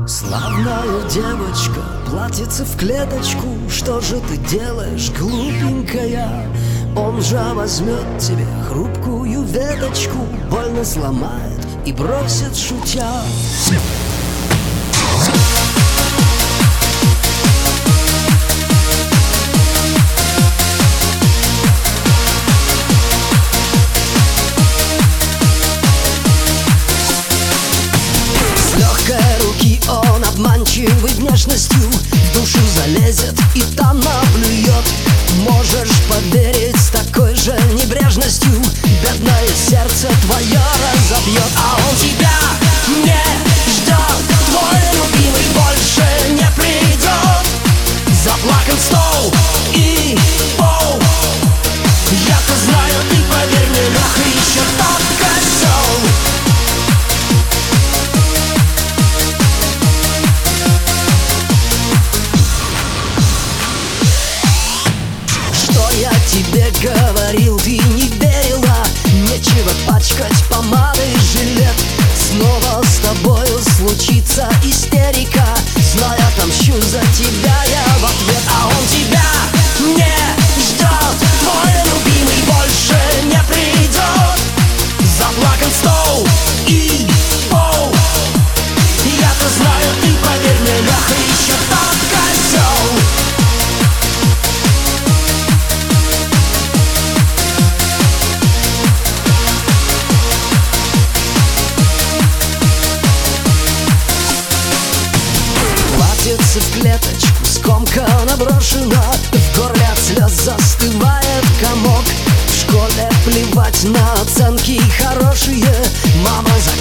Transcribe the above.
Славная девочка, платьице в клеточку. Что же ты делаешь, глупенькая? Он же возьмет тебе хрупкую веточку, больно сломает и бросит шутя. Он обманчивой внешностью в душу залезет и там наплюет. Можешь поверить, с такой же небрежностью бедное сердце твое разобьет. А он тебя не ждет, твой любимый больше не придет. Заплакан стол и пол. Я-то знаю, ты поверь мне, Леха еще тот козел. Я тебе говорил, ты не верила. Нечего пачкать помадой жилет. Снова с тобою случится истерика. Знаю, отомщу за тебя я в ответ. А он тебя не ждет, твой любимый больше не придет. Заплакан стол и пол. Я-то знаю, ты поверь мне, Леха еще тот козел. В клеточку скомкана брошена, в горле от слез застывает комок. В школе плевать на оценки хорошие, мама за